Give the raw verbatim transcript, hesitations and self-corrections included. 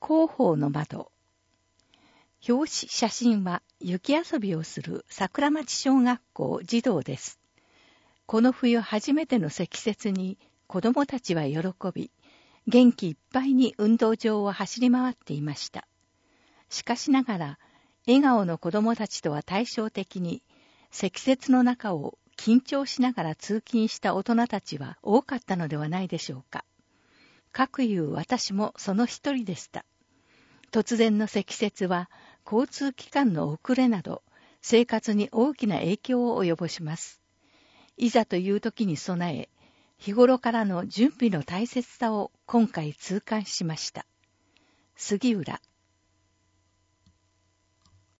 広報の窓。表紙写真は雪遊びをする桜町小学校児童です。この冬初めての積雪に子どもたちは喜び、元気いっぱいに運動場を走り回っていました。しかしながら、笑顔の子どもたちとは対照的に、積雪の中を緊張しながら通勤した大人たちは多かったのではないでしょうか。かくいう私もその一人でした。突然の積雪は交通機関の遅れなど生活に大きな影響を及ぼします。いざという時に備え、日頃からの準備の大切さを今回痛感しました。杉浦